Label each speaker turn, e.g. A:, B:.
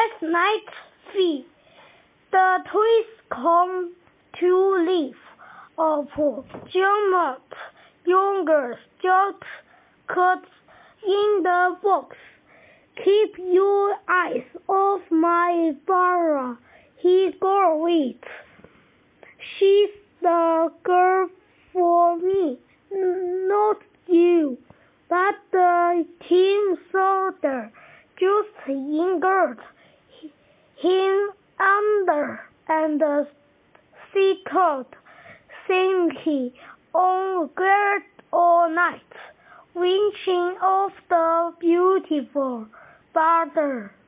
A: Last night the trees come to live of German youngers just cut in the box. Keep your eyes off my Barbara, he growled. She's the girl for me, not you. But the king soldier just entered him under and sitted thinking on guard all night, winching off the beautiful Barbara.